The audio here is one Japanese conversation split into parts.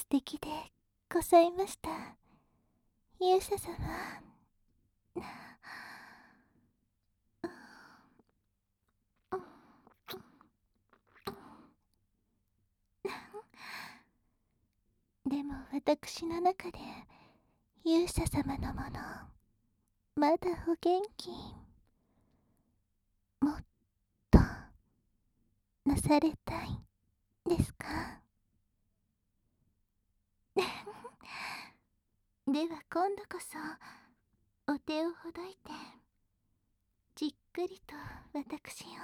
敵でございました。勇者様。でも私の中で勇者様のもの、まだお元気もっとなされたいですか？では今度こそお手をほどいてじっくりと私を。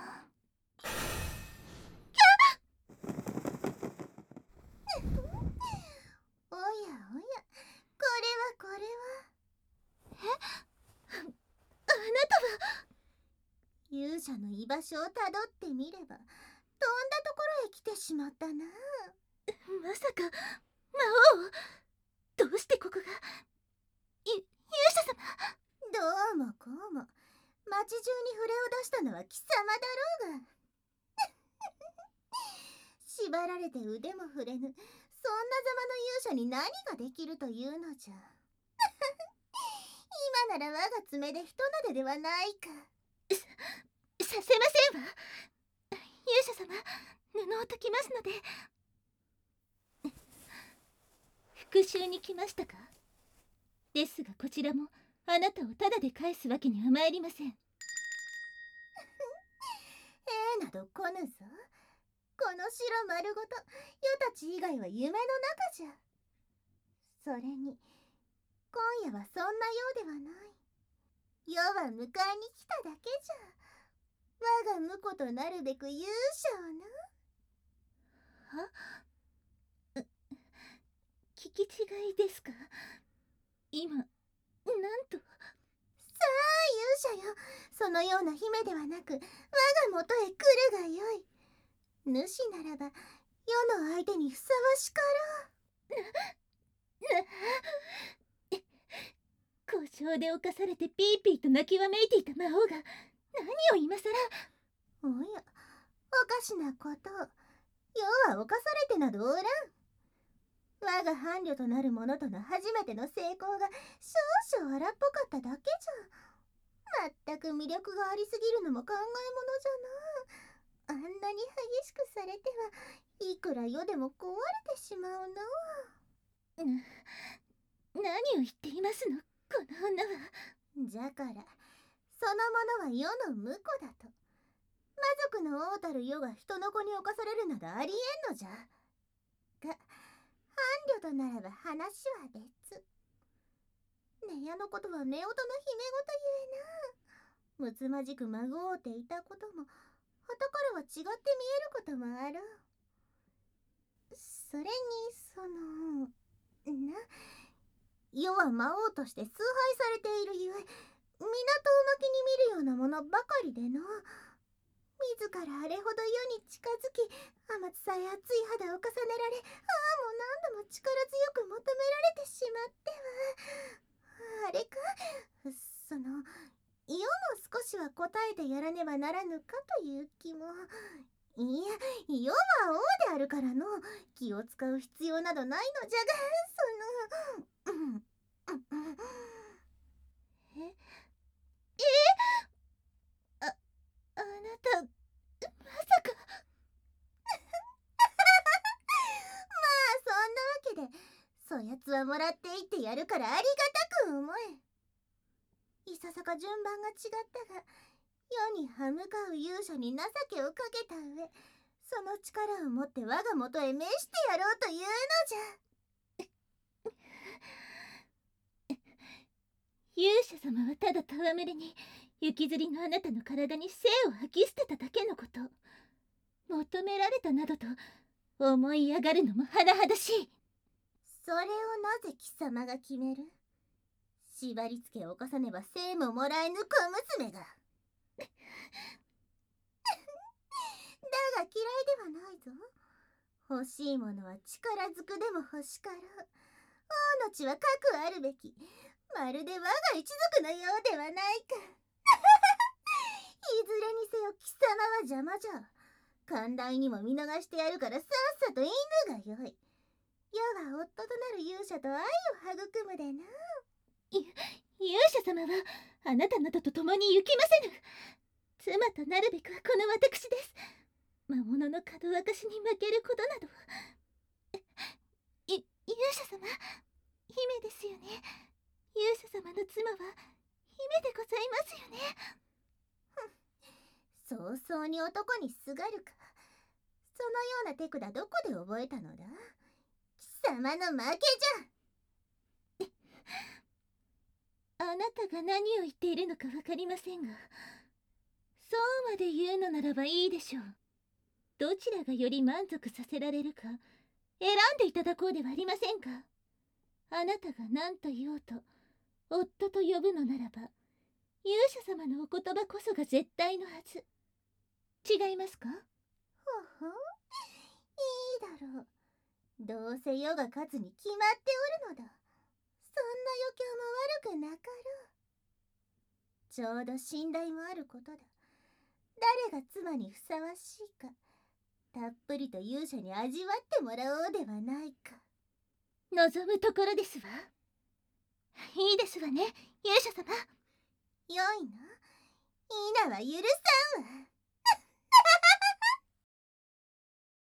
おやおや、これはあなたは。 勇者の居場所をたどってみれば、とんだところへ来てしまったな。 まさか魔王。どうしてここが。勇者様。 どうもこうも、町中に触れを出したのは貴様だろうが。縛られて腕も触れぬ、そんなざまの勇者に何ができるというのじゃ。今なら我が爪でひとなでではないか。 させませんわ。勇者様、布を解きますので。復讐に来ましたか？ですがこちらもあなたをタダで返すわけには参りません。 など来ぬぞ。この城丸ごと余たち以外は夢の中じゃ。それに今夜はそんなようではない。世は迎えに来ただけじゃ。我が婿となるべく勇者をな。 聞き違いですか？今なんと。 さあ勇者よ、そのような姫ではなく我が元へ来るがよい。主ならば世の相手にふさわしかろう。交渉で侵されてピーピーと泣きわめいていた魔王が何を今さら。 おや、おかしなことを。世は犯されてなどおらん。我が伴侶となる者との初めての成功が少々荒っぽかっただけじゃ。まったく魅力がありすぎるのも考えものじゃな。あんなに激しくされてはいくら世でも壊れてしまうの。 何を言っていますの、この女は。 じゃからその者は世の婿だと。魔族の王たる世が人の子に侵されるなどありえんのじゃ。が伴侶とならば話は別。ねやのことは夫婦の姫ごとゆえな。むつまじくまごうていたこともはたからは違って見えることもあろう。それにな、世は魔王として崇拝されているゆえ、港を巻きに見るようなものばかりでの。自らあれほど世に近づき、天津さえ熱い肌を重ねられ、もう何度も力強く求められてしまっては。あれか、世も少しは答えてやらねばならぬかという気も。いや、世は王であるからの気を使う必要などないのじゃが、 えあなた、まさか。 そんなわけで、そやつはもらっていってやるからありがたく思え。いささか順番が違ったが、世に歯向かう勇者に情けをかけた上、その力を持って我が元へ召してやろうというのじゃ。 勇者様はただ戯れに雪吊りのあなたの体に生を吐き捨てただけのこと。求められたなどと思い上がるのも甚だしい。 それをなぜ貴様が決める？縛り付けを犯さねば生ももらえぬ小娘が。だが嫌いではないぞ。欲しいものは力ずくでも欲しかろう。王の血はかくあるべき。まるで我が一族のようではないか。いずれにせよ貴様は邪魔じゃ。寛大にも見逃してやるからさっさと犬がよい。 世が夫となる勇者と愛を育むでな。 勇者様はあなたなどと共に行きませぬ。妻となるべくはこの私です。魔物のかどわかしに負けることなど。勇者様、姫ですよね。勇者様の妻は姫でございますよね。 早々に男にすがるか。そのような手札どこで覚えたのだ。貴様の負けじゃ。 あなたが何を言っているのかわかりませんが、そうまで言うのならばいいでしょう。どちらがより満足させられるか選んでいただこうではありませんか。あなたが何と言おうと夫と呼ぶのならば、勇者様のお言葉こそが絶対のはず。違いますか。 ほほ、いいだろう。どうせ世が勝つに決まっておるのだ。そんな余興も悪くなかろう。ちょうど信頼もあることだ。誰が妻にふさわしいか、たっぷりと勇者に味わってもらおうではないか。 望むところですわ。いいですわね、勇者様。 よいな。稲は許さんわ。